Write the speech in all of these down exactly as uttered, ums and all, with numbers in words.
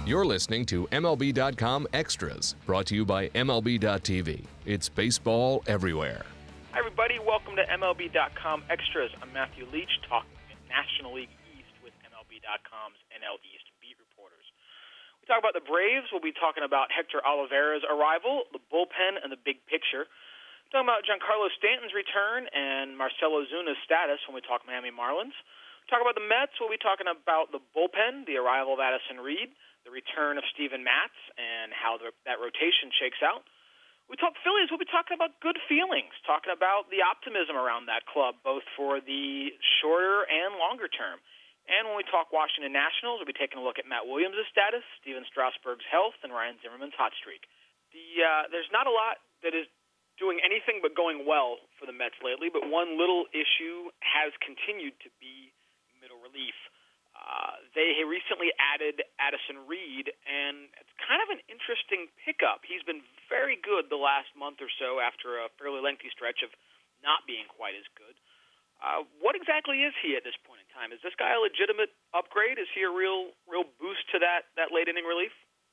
You're listening to M L B dot com Extras, brought to you by M L B dot T V. It's baseball everywhere. Hi, everybody. Welcome to M L B dot com Extras. I'm Matthew Leach, talking National League East with M L B dot com's N L East beat reporters. We talk about the Braves. We'll be talking about Hector Olivera's arrival, the bullpen, and the big picture. We're talking about Giancarlo Stanton's return and Marcell Ozuna's status when we talk Miami Marlins. We talk about the Mets. We'll be talking about the bullpen, the arrival of Addison Reed, the return of Steven Matz, and how the, that rotation shakes out. We talk Phillies. We'll be talking about good feelings, talking about the optimism around that club, both for the shorter and longer term. And when we talk Washington Nationals, we'll be taking a look at Matt Williams' status, Steven Strasburg's health, and Ryan Zimmerman's hot streak. The uh, there's not a lot that is doing anything but going well for the Mets lately, but one little issue has continued to be middle relief. Uh, they recently added Addison Reed, and it's kind of an interesting pickup. He's been very good the last month or so after a fairly lengthy stretch of not being quite as good. Uh, what exactly is he at this point in time? Is this guy a legitimate upgrade? Is he a real real boost to that, that late-inning relief?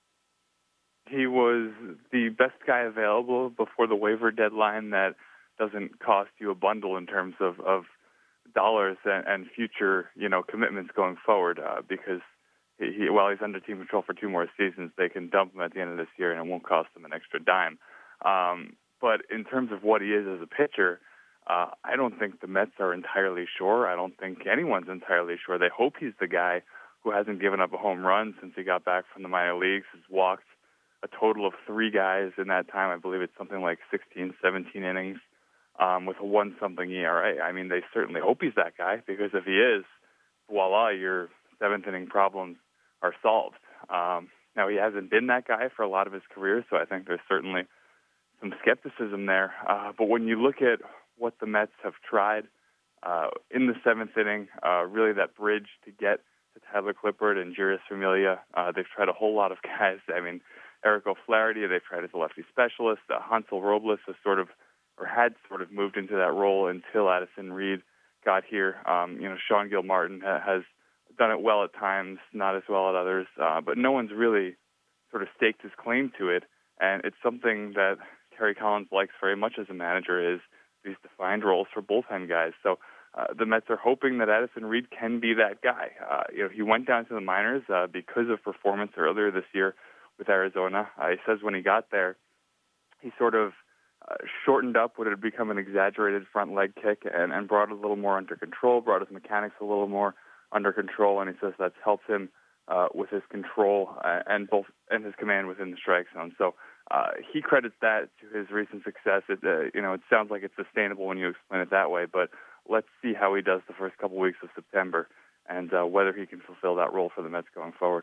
He was the best guy available before the waiver deadline that doesn't cost you a bundle in terms of, of dollars and, and future, you know, commitments going forward, uh, because he, he, while he's under team control for two more seasons, they can dump him at the end of this year and it won't cost them an extra dime. Um, but in terms of what he is as a pitcher, uh, I don't think the Mets are entirely sure. I don't think anyone's entirely sure. They hope he's the guy who hasn't given up a home run since he got back from the minor leagues, has walked a total of three guys in that time. I believe it's something like sixteen, seventeen innings. Um, with a one-something E R A. I mean, they certainly hope he's that guy, because if he is, voila, your seventh-inning problems are solved. Um, now, he hasn't been that guy for a lot of his career, so I think there's certainly some skepticism there. Uh, but when you look at what the Mets have tried uh, in the seventh inning, uh, really that bridge to get to Tyler Clippard and Jeurys Familia, uh, they've tried a whole lot of guys. I mean, Eric O'Flaherty, they've tried as a lefty specialist. Uh, Hansel Robles has sort of or had sort of moved into that role until Addison Reed got here. Um, you know, Sean Gilmartin ha- has done it well at times, not as well at others, uh, but no one's really sort of staked his claim to it, and it's something that Terry Collins likes very much as a manager, is these defined roles for bullpen guys. So uh, the Mets are hoping that Addison Reed can be that guy. Uh, you know, he went down to the minors uh, because of performance earlier this year with Arizona. Uh, he says when he got there, he sort of Uh, shortened up what had become an exaggerated front leg kick and, and brought it a little more under control, brought his mechanics a little more under control, and he says that's helped him uh, with his control uh, and both and his command within the strike zone. So uh, he credits that to his recent success. It, uh, you know, it sounds like it's sustainable when you explain it that way, but let's see how he does the first couple weeks of September and uh, whether he can fulfill that role for the Mets going forward.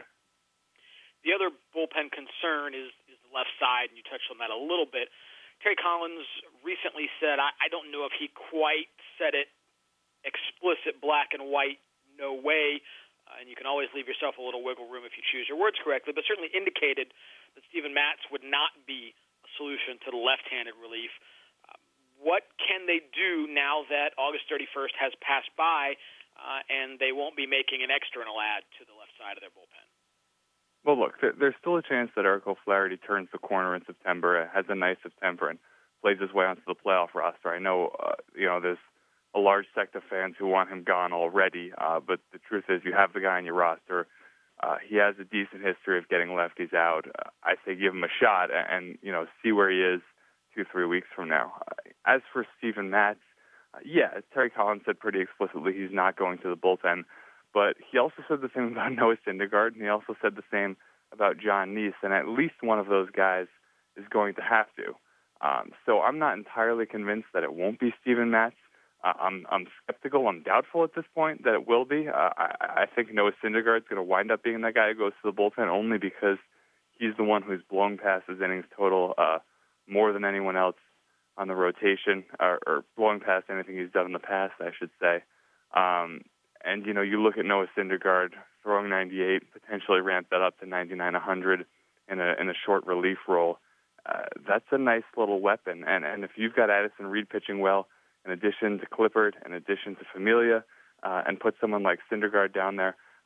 The other bullpen concern is, is the left side, and you touched on that a little bit. Terry Collins recently said, I, I don't know if he quite said it explicit, black and white, no way, uh, and you can always leave yourself a little wiggle room if you choose your words correctly, but certainly indicated that Steven Matz would not be a solution to the left-handed relief. Uh, what can they do now that August thirty-first has passed by uh, and they won't be making an external add to the left side of their bullpen? Well, look, there's still a chance that Eric O'Flaherty turns the corner in September, has a nice September, and plays his way onto the playoff roster. I know, uh, you know, there's a large sect of fans who want him gone already, uh, but the truth is you have the guy on your roster. Uh, he has a decent history of getting lefties out. Uh, I say give him a shot and, and, you know, see where he is two, three weeks from now. Uh, as for Steven Matz, uh, yeah, as Terry Collins said pretty explicitly, he's not going to the bullpen. But he also said the same about Noah Syndergaard, and he also said the same about John Neese, and at least one of those guys is going to have to. Um, so I'm not entirely convinced that it won't be Steven Matz. Uh, I'm, I'm skeptical. I'm doubtful at this point that it will be. Uh, I, I think Noah Syndergaard is going to wind up being that guy who goes to the bullpen only because he's the one who's blown past his innings total uh, more than anyone else on the rotation, or, or blowing past anything he's done in the past, I should say. Um, And, you know, you look at Noah Syndergaard throwing ninety-eight, potentially ramp that up to ninety-nine, one hundred in a in a short relief role. Uh, that's a nice little weapon. And, and if you've got Addison Reed pitching well, in addition to Clippard, in addition to Familia, uh, and put someone like Syndergaard down there,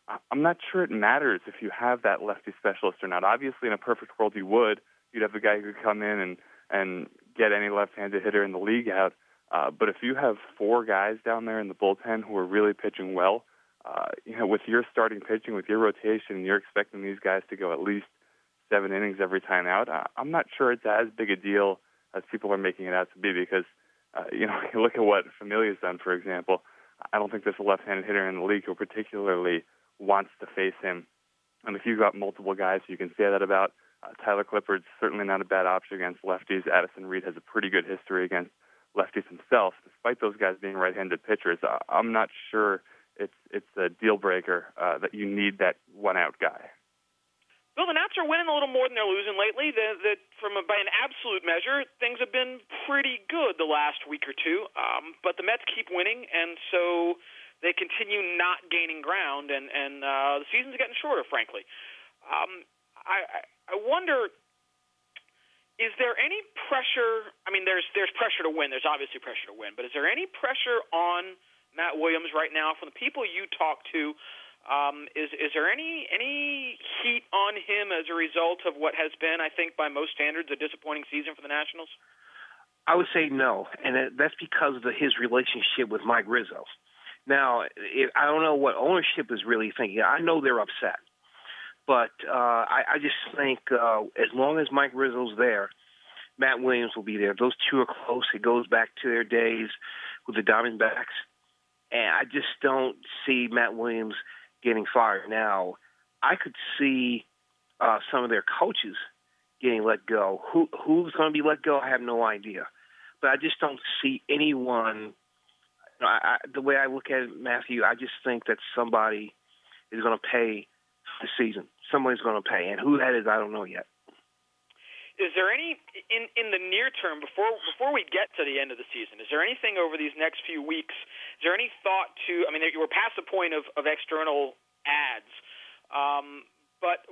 I'm not sure it matters if you have that lefty specialist or not. Obviously, in a perfect world, you would. You'd have the guy who could come in and, and get any left-handed hitter in the league out. Uh, but if you have four guys down there in the bullpen who are really pitching well, uh, you know, with your starting pitching, with your rotation, you're expecting these guys to go at least seven innings every time out. Uh, I'm not sure it's as big a deal as people are making it out to be because, uh, you know, you look at what Familia's done, for example. I don't think there's a left-handed hitter in the league who particularly wants to face him. And if you've got multiple guys you can say that about, uh, Tyler Clippard's certainly not a bad option against lefties. Addison Reed has a pretty good history against lefties himself, despite those guys being right-handed pitchers. Uh, I'm not sure it's it's a deal-breaker uh, that you need that one-out guy. Bill, the Nats are winning a little more than they're losing lately. The, the, from a, by an absolute measure, things have been pretty good the last week or two. Um, but the Mets keep winning, and so they continue not gaining ground, and, and uh, the season's getting shorter, frankly. Um, I, I, I wonder, is there any pressure? I mean, there's there's pressure to win. There's obviously pressure to win. But is there any pressure on Matt Williams right now from the people you talk to? Um, is is there any any heat on him as a result of what has been, I think, by most standards, a disappointing season for the Nationals? I would say no, and that's because of his relationship with Mike Rizzo. Now, it, I don't know what ownership is really thinking. I know they're upset, but uh, I, I just think uh, as long as Mike Rizzo's there, Matt Williams will be there. Those two are close. It goes back to their days with the Diamondbacks, and I just don't see Matt Williams getting fired. Now, I could see uh, some of their coaches getting let go. Who Who's going to be let go, I have no idea. But I just don't see anyone. You know, I, I, the way I look at it, Matthew, I just think that somebody is going to pay the season. Somebody's going to pay. And who that is, I don't know yet. Is there any, in, in the near term, before before we get to the end of the season, is there anything over these next few weeks, is there any thought to, I mean, we're past the point of, of external ads, um, but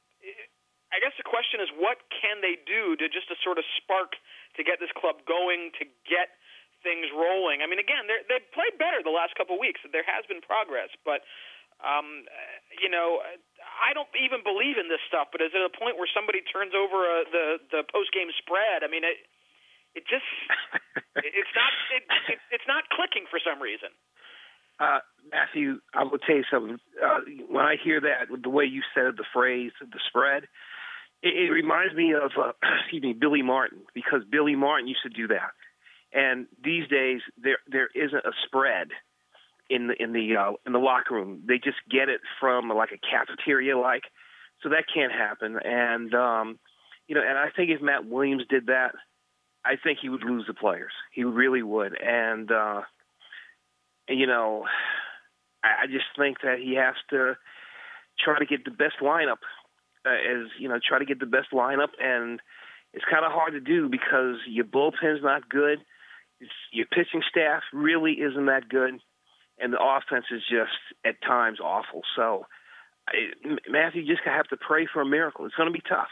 I guess the question is, what can they do to just to sort of spark, to get this club going, to get things rolling? I mean, again, they've played better the last couple of weeks. There has been progress, but, um, you know, I don't even believe in this stuff, but is it a point where somebody turns over uh, the the post game spread? I mean, it it just it's not it, it, it's not clicking for some reason. Uh, Matthew, I will tell you something. Uh, when I hear that, the way you said the phrase "the spread," it, it reminds me of uh, excuse me, Billy Martin, because Billy Martin used to do that. And these days, there there isn't a spread in the in the uh, in the locker room. They just get it from like a cafeteria, like, so that can't happen. And um, you know, and I think if Matt Williams did that, I think he would lose the players. He really would. And uh, you know, I, I just think that he has to try to get the best lineup. Uh, as you know, try to get the best lineup, and it's kind of hard to do because your bullpen's not good. It's, your pitching staff really isn't that good. And the offense is just, at times, awful. So, I, Matthew, you just have to pray for a miracle. It's going to be tough.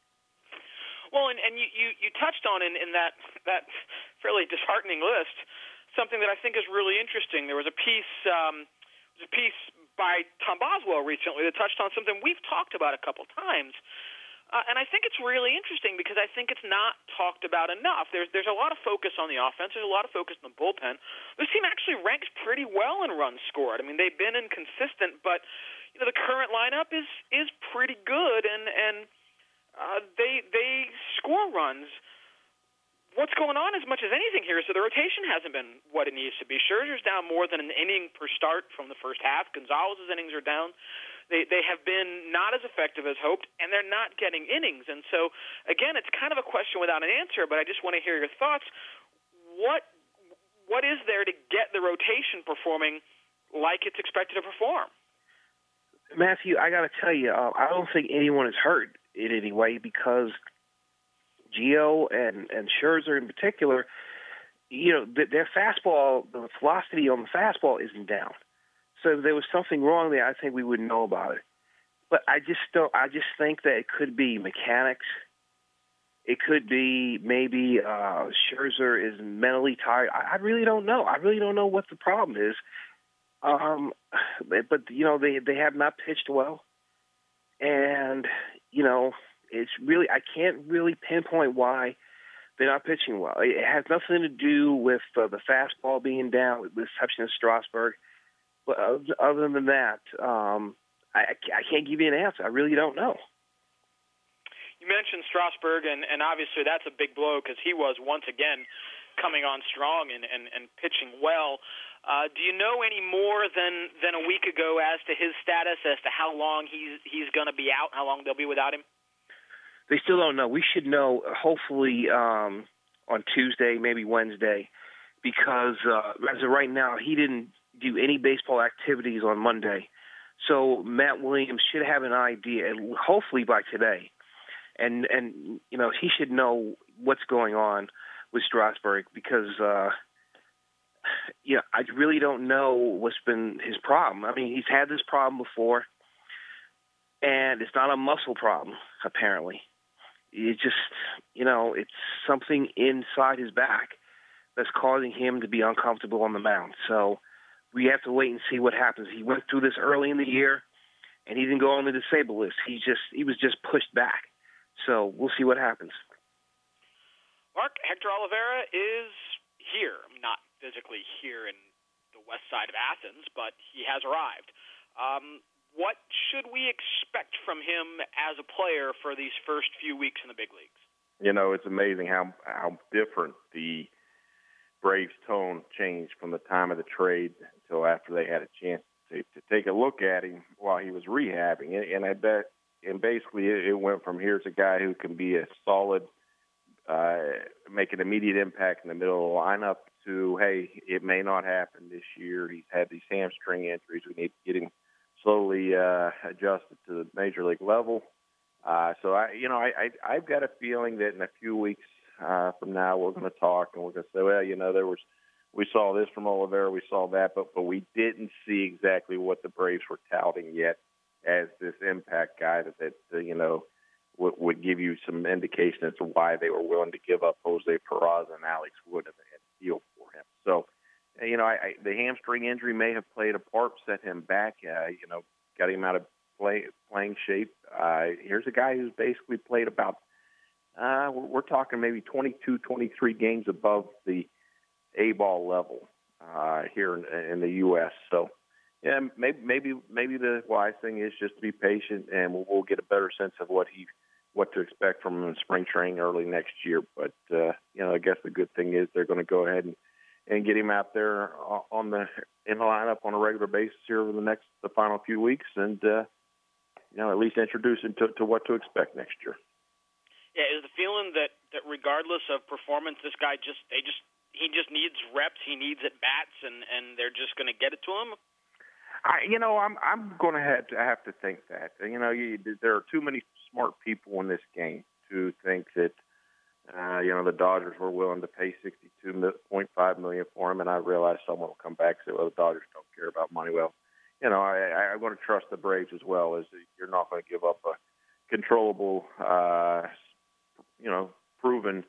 Well, and, and you, you, you touched on in, in that, that fairly disheartening list something that I think is really interesting. There was a piece, um, was a piece by Tom Boswell recently that touched on something we've talked about a couple times. Uh, and I think it's really interesting because I think it's not talked about enough. There's there's a lot of focus on the offense. There's a lot of focus on the bullpen. This team actually ranks pretty well in runs scored. I mean, they've been inconsistent, but you know the current lineup is is pretty good, and and uh, they they score runs. What's going on as much as anything here is that the rotation hasn't been what it needs to be. Scherzer's down more than an inning per start from the first half. Gonzalez's innings are down. They they have been not as effective as hoped, and they're not getting innings. And so, again, it's kind of a question without an answer, but I just want to hear your thoughts. What what is there to get the rotation performing like it's expected to perform? Matthew, I got to tell you, uh, I don't think anyone is hurt in any way because Gio and, and Scherzer in particular, you know, their fastball, the velocity on the fastball isn't down. So if there was something wrong there, I think we would know about it. But I just don't. I just think that it could be mechanics. It could be maybe uh, Scherzer is mentally tired. I, I really don't know. I really don't know what the problem is. Um, but you know they they have not pitched well, and you know it's really I can't really pinpoint why they're not pitching well. It has nothing to do with uh, the fastball being down, with the exception of Strasburg. But other than that, um, I, I can't give you an answer. I really don't know. You mentioned Strasburg, and, and obviously that's a big blow because he was once again coming on strong and, and, and pitching well. Uh, do you know any more than, than a week ago as to his status, as to how long he's he's going to be out, how long they'll be without him? They still don't know. We should know hopefully um, on Tuesday, maybe Wednesday, because uh, as of right now, he didn't do any baseball activities on Monday. So Matt Williams should have an idea, hopefully by today. And, and you know, he should know what's going on with Strasburg because, uh, you know, I really don't know what's been his problem. I mean, he's had this problem before, and it's not a muscle problem, apparently. It just, you know, it's something inside his back that's causing him to be uncomfortable on the mound. So we have to wait and see what happens. He went through this early in the year, and he didn't go on the disabled list. He just he was just pushed back. So we'll see what happens. Mark, Hector Olivera is here. Not physically here in the west side of Athens, but he has arrived. Um, what should we expect from him as a player for these first few weeks in the big leagues? You know, it's amazing how how different the Braves' tone changed from the time of the trade until after they had a chance to, to take a look at him while he was rehabbing. And, and I bet, and basically it, it went from here's a guy who can be a solid, uh, make an immediate impact in the middle of the lineup to, hey, it may not happen this year. He's had these hamstring injuries. We need to get him slowly uh, adjusted to the major league level. Uh, so, I, you know, I, I, I've got a feeling that in a few weeks uh, from now we're going to talk and we're going to say, well, you know, there was we saw this from Olivera, we saw that, but, but we didn't see exactly what the Braves were touting yet as this impact guy that, that uh, you know, would, would give you some indication as to why they were willing to give up Jose Peraza and Alex Wood and the deal for him. So, you know, I, I, the hamstring injury may have played a part, set him back, uh, you know, got him out of play, playing shape. Uh, here's a guy who's basically played about, uh, we're, we're talking maybe twenty-two, twenty-three games above the A-ball level uh, here in, in the U S So, yeah, maybe maybe maybe the wise thing is just to be patient, and we'll, we'll get a better sense of what he what to expect from him in spring training early next year. But uh, you know, I guess the good thing is they're going to go ahead and, and get him out there on the in the lineup on a regular basis here over the next the final few weeks, and uh, you know, at least introduce him to, to what to expect next year. Yeah, is the feeling that, that regardless of performance, this guy just they just he just needs reps, he needs at bats, and, and they're just going to get it to him? I, you know, I'm I'm going to have to have to think that. You know, you, there are too many smart people in this game to think that uh, you know the Dodgers were willing to pay sixty-two point five million dollars for him, and I realize someone will come back and say, "Well, the Dodgers don't care about money." Well, you know, I, I'm going to trust the Braves as well. As you're not going to give up a controllable, uh, you know, proven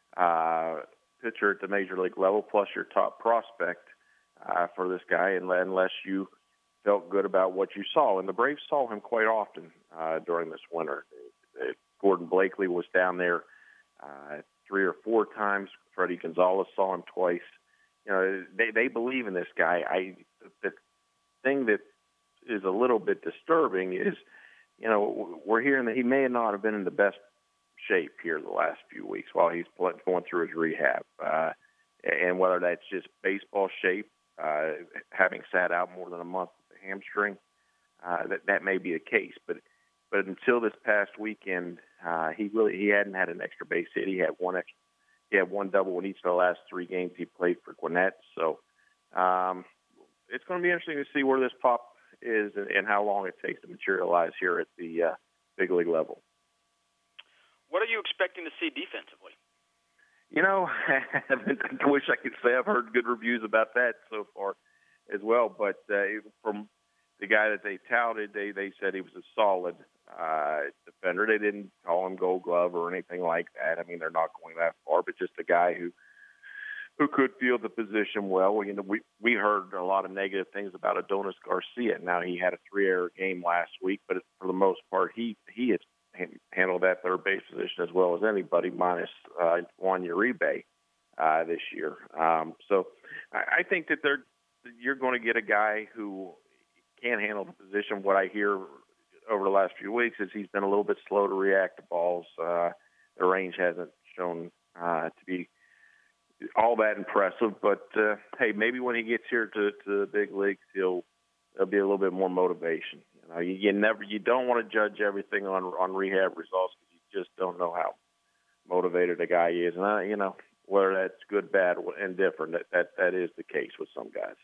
uh, pitcher at the major league level, plus your top prospect uh, for this guy, unless you felt good about what you saw. And the Braves saw him quite often uh, during this winter. Gordon Blakely was down there uh, three or four times. Freddie Gonzalez saw him twice. You know, they, they believe in this guy. I the thing that is a little bit disturbing is, you know, we're hearing that he may not have been in the best shape here the last few weeks while he's going through his rehab. Uh, and whether that's just baseball shape, uh, having sat out more than a month with the hamstring, uh, that, that may be the case. But but until this past weekend, uh, he really he hadn't had an extra base hit. He had one extra, he had one double in each of the last three games he played for Gwinnett. So um, it's going to be interesting to see where this pop is and, and how long it takes to materialize here at the uh, big league level. What are you expecting to see defensively? You know, I wish I could say I've heard good reviews about that so far as well. But uh, from the guy that they touted, they, they said he was a solid uh, defender. They didn't call him Gold Glove or anything like that. I mean, they're not going that far, but just a guy who who could field the position well. You know, we we heard a lot of negative things about Adonis Garcia. Now he had a three-error game last week, but for the most part, he he has handled that third base position as well as anybody, minus uh, Juan Uribe uh, this year. Um, so I, I think that they're you're going to get a guy who can handle the position. What I hear over the last few weeks is he's been a little bit slow to react to balls. Uh, the range hasn't shown uh, to be all that impressive, but uh, hey, maybe when he gets here to, to the big leagues, he'll there'll be a little bit more motivation. You know, you, you never, you don't want to judge everything on on rehab results because you just don't know how motivated a guy is, and I, you know, whether that's good, bad, and different, that that, that is the case with some guys.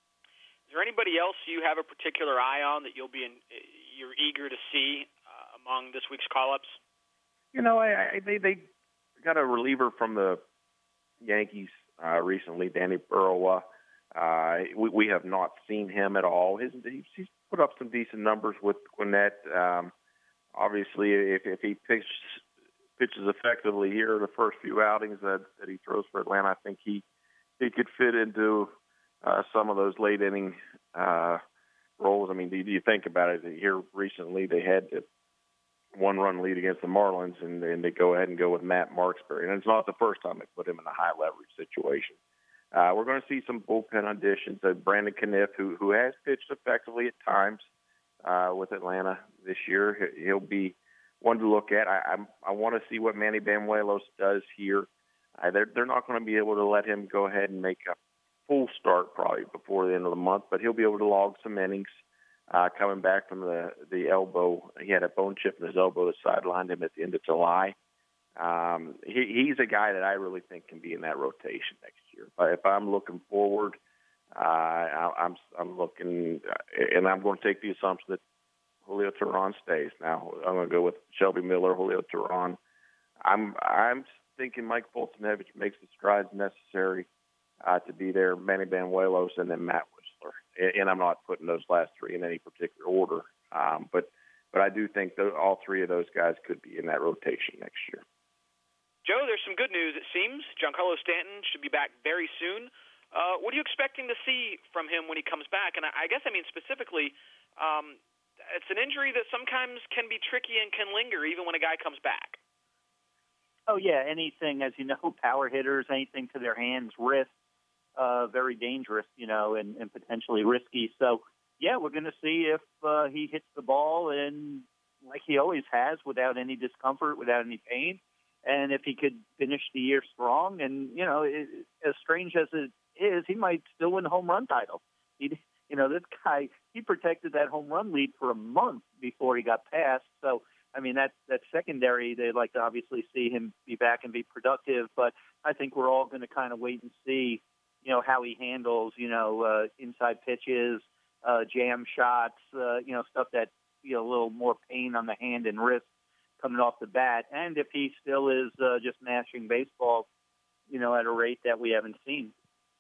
Is there anybody else you have a particular eye on that you'll be in, you're eager to see uh, among this week's call-ups? You know, I, I they they got a reliever from the Yankees uh, recently, Danny Burrowa. Uh, we, we have not seen him at all. His, he's put up some decent numbers with Gwinnett. Um, obviously, if, if he pitches, pitches effectively here the first few outings that, that he throws for Atlanta, I think he he could fit into uh, some of those late inning uh, roles. I mean, do you think about it? Here recently, they had to one-run lead against the Marlins, and, and they go ahead and go with Matt Marksberry. And it's not the first time they put him in a high-leverage situation. Uh, we're going to see some bullpen additions. Uh, Brandon Kniff, who who has pitched effectively at times uh, with Atlanta this year, he'll be one to look at. I I'm, I want to see what Manny Banuelos does here. Uh, they're they're not going to be able to let him go ahead and make a full start probably before the end of the month, but he'll be able to log some innings. Uh, coming back from the, the elbow, he had a bone chip in his elbow that sidelined him at the end of July. Um, he, he's a guy that I really think can be in that rotation next year. But if I'm looking forward, uh, I, I'm I'm looking, and I'm going to take the assumption that Julio Teheran stays. Now I'm going to go with Shelby Miller, Julio Teheran. I'm I'm thinking Mike Foltynewicz makes the strides necessary uh, to be there. Manny Banuelos and then Matt Whistler. And I'm not putting those last three in any particular order, um, but but I do think that all three of those guys could be in that rotation next year. Joe, there's some good news, it seems. Giancarlo Stanton should be back very soon. Uh, what are you expecting to see from him when he comes back? And I, I guess, I mean, specifically, um, it's an injury that sometimes can be tricky and can linger even when a guy comes back. Oh, yeah, anything, as you know, power hitters, anything to their hands, wrists. Uh, very dangerous, you know, and, and potentially risky. So, yeah, we're going to see if uh, he hits the ball and like he always has, without any discomfort, without any pain, and if he could finish the year strong. And you know, it, as strange as it is, he might still win the home run title. He, you know, this guy, he protected that home run lead for a month before he got passed. So, I mean, that that's secondary. They'd like to obviously see him be back and be productive, but I think we're all going to kind of wait and see. You know, how he handles, you know, uh, inside pitches, uh, jam shots, uh, you know, stuff that, you know, a little more pain on the hand and wrist coming off the bat. And if he still is uh, just mashing baseball, you know, at a rate that we haven't seen.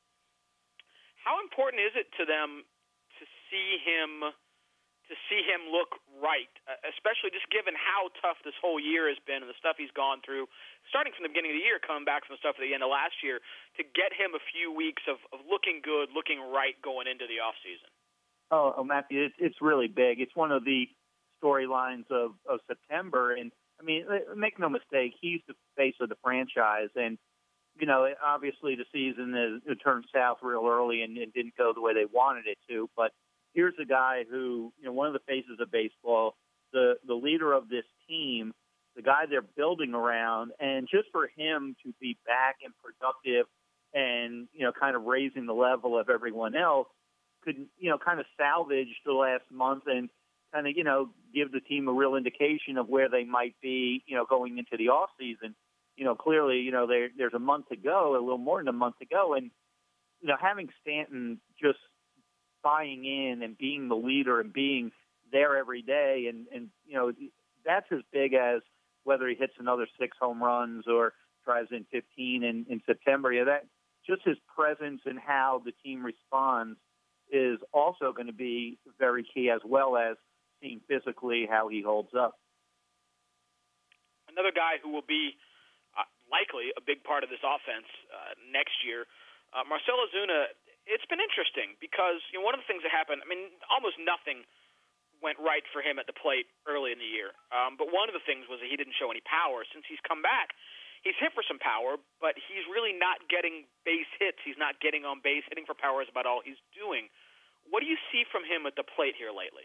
How important is it to them to see him to see him look right, uh, especially just given how tough this whole year has been and the stuff he's gone through, starting from the beginning of the year, coming back from the stuff at the end of last year, to get him a few weeks of, of looking good, looking right going into the offseason? Oh, oh, Matthew, it's, it's really big. It's one of the storylines of, of September. And, I mean, make no mistake, he's the face of the franchise. And, you know, obviously the season is, it turned south real early and it didn't go the way they wanted it to, but here's a guy who, you know, one of the faces of baseball, the the leader of this team, the guy they're building around, and just for him to be back and productive and, you know, kind of raising the level of everyone else could, you know, kind of salvage the last month and kind of, you know, give the team a real indication of where they might be, you know, going into the off season. You know, clearly, you know, there, there's a month to go, a little more than a month to go. And, you know, having Stanton just buying in and being the leader and being there every day. And, and, you know, that's as big as whether he hits another six home runs or drives in fifteen in, in September. Yeah, that just his presence and how the team responds is also going to be very key, as well as seeing physically how he holds up. Another guy who will be uh, likely a big part of this offense uh, next year. Uh, Marcell Ozuna, it's been interesting because you know one of the things that happened. I mean, almost nothing went right for him at the plate early in the year. Um, but one of the things was that he didn't show any power. Since he's come back, he's hit for some power, but he's really not getting base hits. He's not getting on base. Hitting for power is about all he's doing. What do you see from him at the plate here lately?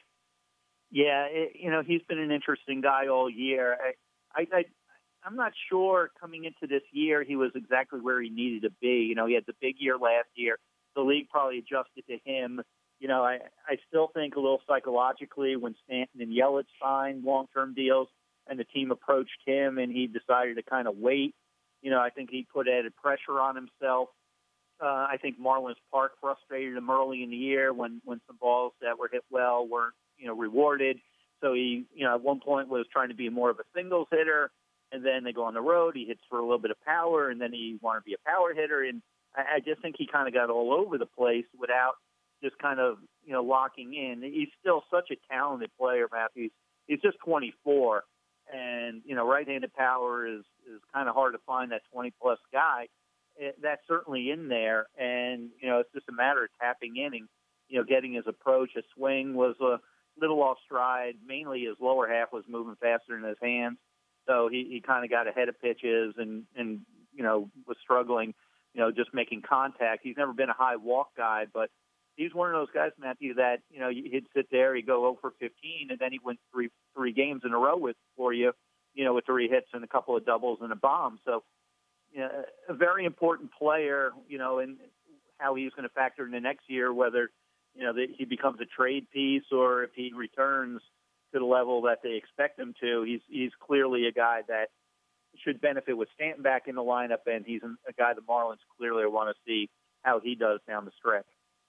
Yeah, it, you know, he's been an interesting guy all year. I, I, I, I'm not sure coming into this year he was exactly where he needed to be. You know, he had the big year last year. The league probably adjusted to him. You know, I, I still think a little psychologically when Stanton and Yelich signed long-term deals and the team approached him and he decided to kind of wait, you know, I think he put added pressure on himself. Uh, I think Marlins Park frustrated him early in the year when, when some balls that were hit well weren't, you know, rewarded. So he, you know, at one point was trying to be more of a singles hitter, and then they go on the road. He hits for a little bit of power, and then he wanted to be a power hitter. And I, I just think he kind of got all over the place without just kind of, you know, locking in. He's still such a talented player, Matthew. He's, he's just twenty-four, and, you know, right-handed power is, is kind of hard to find that twenty-plus guy. It, that's certainly in there, and, you know, it's just a matter of tapping in and, you know, getting his approach. His swing was a little off stride. Mainly his lower half was moving faster than his hands, so he, he kind of got ahead of pitches and, and, you know, was struggling, you know, just making contact. He's never been a high walk guy, but he's one of those guys, Matthew, that, you know, he'd sit there, he'd go oh for fifteen, and then he went three three games in a row with for you, you know, with three hits and a couple of doubles and a bomb. So, you know, a very important player, you know, and how he's going to factor in the next year, whether, you know, that he becomes a trade piece or if he returns to the level that they expect him to. He's he's clearly a guy that should benefit with Stanton back in the lineup, and he's a guy the Marlins clearly want to see how he does down the stretch.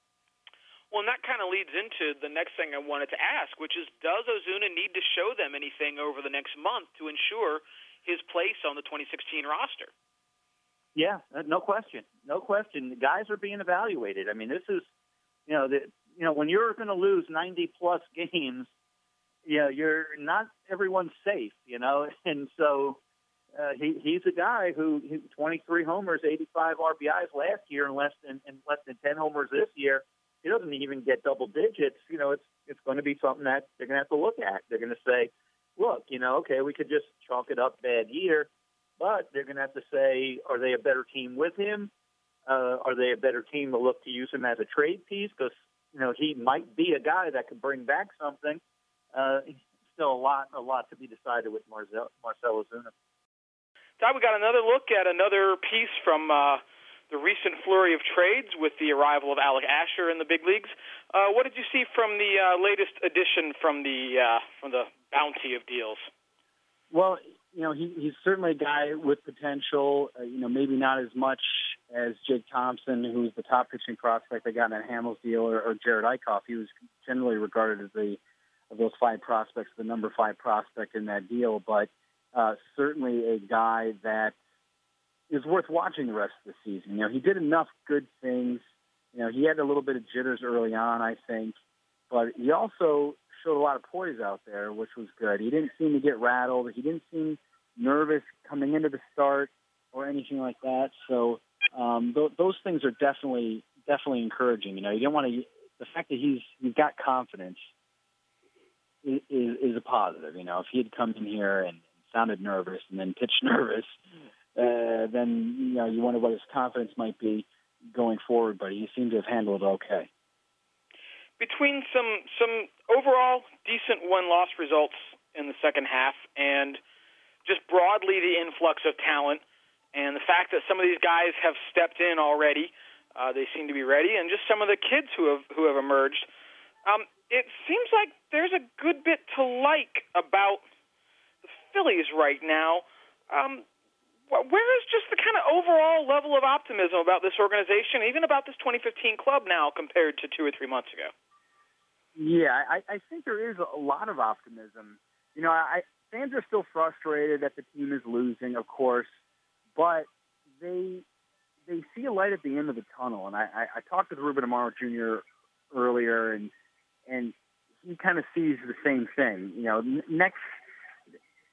Well, and that kind of leads into the next thing I wanted to ask, which is, does Ozuna need to show them anything over the next month to ensure his place on the twenty sixteen roster? Yeah, no question. No question. The guys are being evaluated. I mean, this is, you know, the, you know, when you're going to lose ninety-plus games, you know, you're not everyone's safe, you know, and so uh, he he's a guy who, who twenty-three homers, eighty-five R B Is last year, and less than and less than ten homers this year. He doesn't even get double digits. You know, it's it's going to be something that they're going to have to look at. They're going to say, look, you know, okay, we could just chalk it up bad year, but they're going to have to say, are they a better team with him? Uh, are they a better team to look to use him as a trade piece? Because, you know, he might be a guy that could bring back something. Uh, still a lot, a lot to be decided with Marcell, Marcell Ozuna. Todd, we got another look at another piece from uh, the recent flurry of trades with the arrival of Alec Asher in the big leagues. Uh, what did you see from the uh, latest addition from the uh, from the bounty of deals? Well, you know, he, he's certainly a guy with potential. Uh, you know, maybe not as much as Jake Thompson, who's the top pitching prospect they got in that Hamels deal, or, or Jared Eichhoff. He was generally regarded as the of those five prospects, the number five prospect in that deal, but uh, certainly a guy that is worth watching the rest of the season. You know, he did enough good things. You know, he had a little bit of jitters early on, I think, but he also showed a lot of poise out there, which was good. He didn't seem to get rattled. He didn't seem nervous coming into the start or anything like that. So um, th- those things are definitely definitely encouraging. You know, you don't want to. The fact that he's he's got confidence is, is, is a positive. You know, if he had come in here and sounded nervous and then pitched nervous, uh, then you know you wonder what his confidence might be going forward. But he seemed to have handled it okay. Between some some overall decent win-loss results in the second half and just broadly the influx of talent and the fact that some of these guys have stepped in already, uh, they seem to be ready, and just some of the kids who have who have emerged, um, it seems like there's a good bit to like about the Phillies right now. Um, where is just the kind of overall level of optimism about this organization, even about this twenty fifteen club now compared to two or three months ago? Yeah, I, I think there is a lot of optimism. You know, I, fans are still frustrated that the team is losing, of course, but they they see a light at the end of the tunnel. And I, I, I talked with Ruben Amaro Junior earlier, and and he kind of sees the same thing. You know, next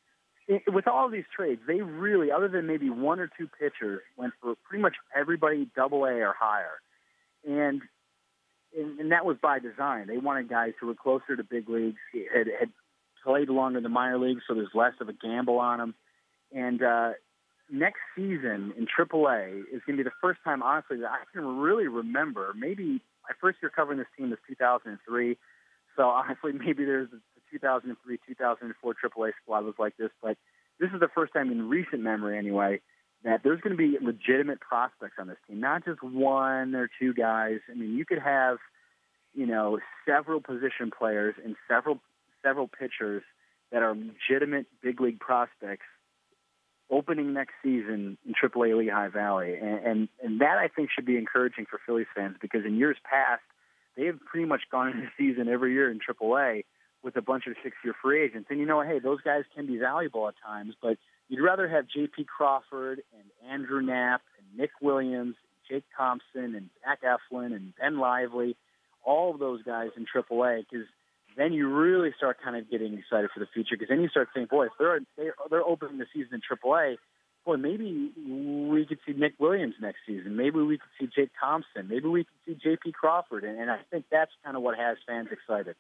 it, with all of these trades, they really, other than maybe one or two pitchers, went for pretty much everybody double A or higher. And, and and that was by design. They wanted guys who were closer to big leagues, had, had played longer in the minor leagues, so there's less of a gamble on them. And uh, next season in triple A is going to be the first time, honestly, that I can really remember. Maybe my first year covering this team was two thousand three. So honestly, maybe there's the two thousand three, two thousand four triple A squad was like this. But this is the first time in recent memory, anyway, that there's going to be legitimate prospects on this team, not just one or two guys. I mean, you could have, you know, several position players and several several pitchers that are legitimate big league prospects opening next season in triple A Lehigh Valley. And, and, and that, I think, should be encouraging for Phillies fans, because in years past, they have pretty much gone into the season every year in triple A with a bunch of six-year free agents. And, you know, hey, those guys can be valuable at times, but you'd rather have J P Crawford and Andrew Knapp and Nick Williams and Jake Thompson and Zach Eflin and Ben Lively, all of those guys in triple A, because then you really start kind of getting excited for the future, because then you start thinking, boy, if they're, they're, they're opening the season in triple A, boy, maybe we could see Nick Williams next season. Maybe we could see Jake Thompson. Maybe we could see J P Crawford. And, and I think that's kind of what has fans excited.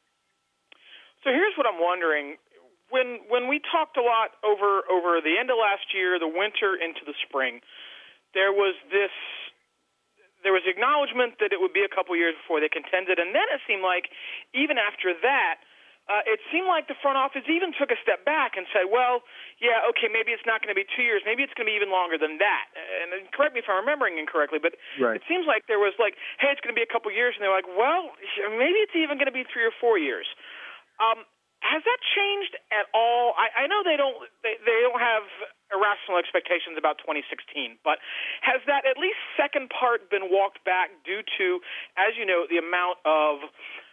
So here's what I'm wondering. When when we talked a lot over, over the end of last year, the winter into the spring, there was this there was acknowledgement that it would be a couple years before they contended, and then it seemed like even after that, Uh, it seemed like the front office even took a step back and said, well, yeah, okay, maybe it's not going to be two years. Maybe it's going to be even longer than that. And, and correct me if I'm remembering incorrectly, but right. It seems like there was like, hey, it's going to be a couple years. And they're like, well, maybe it's even going to be three or four years. Um, has that changed at all? I, I know they don't they, they don't have irrational expectations about twenty sixteen, but has that at least second part been walked back due to, as you know, the amount of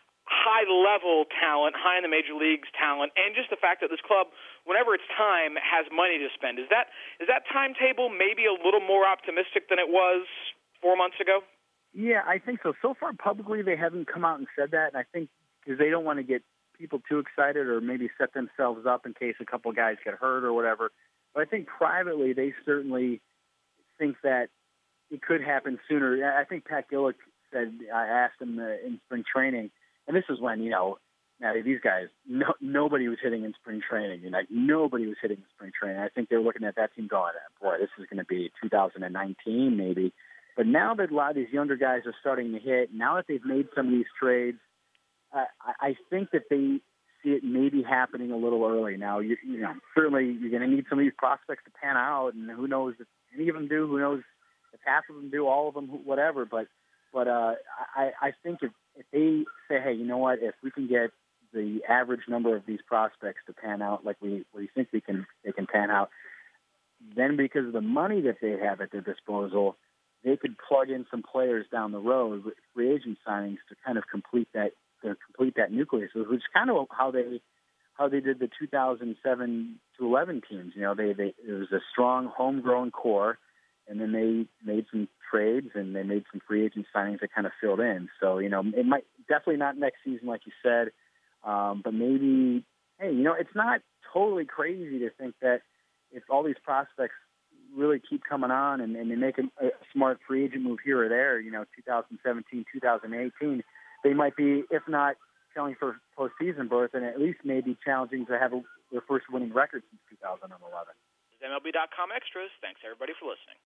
high-level talent, high in the major leagues talent, and just the fact that this club, whenever it's time, has money to spend? Is that is that timetable maybe a little more optimistic than it was four months ago? Yeah, I think so. So far, publicly, they haven't come out and said that, and I think because they don't want to get people too excited or maybe set themselves up in case a couple guys get hurt or whatever. But I think privately, they certainly think that it could happen sooner. I think Pat Gillick said, I asked him uh, in spring training, and this is when, you know, now these guys, no, nobody was hitting in spring training. You know, like nobody was hitting in spring training. I think they were looking at that team going, boy, this is going to be two thousand nineteen maybe. But now that a lot of these younger guys are starting to hit, now that they've made some of these trades, uh, I, I think that they see it maybe happening a little early. Now, you, you know, certainly you're going to need some of these prospects to pan out, and who knows if any of them do, who knows if half of them do, all of them, whatever. But but uh, I, I think if, if they say, hey, you know what, if we can get the average number of these prospects to pan out like we, we think we can, they can pan out, then because of the money that they have at their disposal, they could plug in some players down the road with free agent signings to kind of complete that to complete that nucleus, which is kind of how they how they did the two thousand seven to eleven teams. You know, they they it was a strong homegrown core, and then they made some trades and they made some free agent signings that kind of filled in. So you know, it might definitely not next season, like you said, um, but maybe hey, you know, it's not totally crazy to think that if all these prospects really keep coming on and, and they make a, a smart free agent move here or there, you know, two thousand seventeen, two thousand eighteen, they might be, if not selling for postseason berth, and at least maybe challenging to have a, their first winning record since two thousand eleven. M L B dot com Extras. Thanks, everybody, for listening.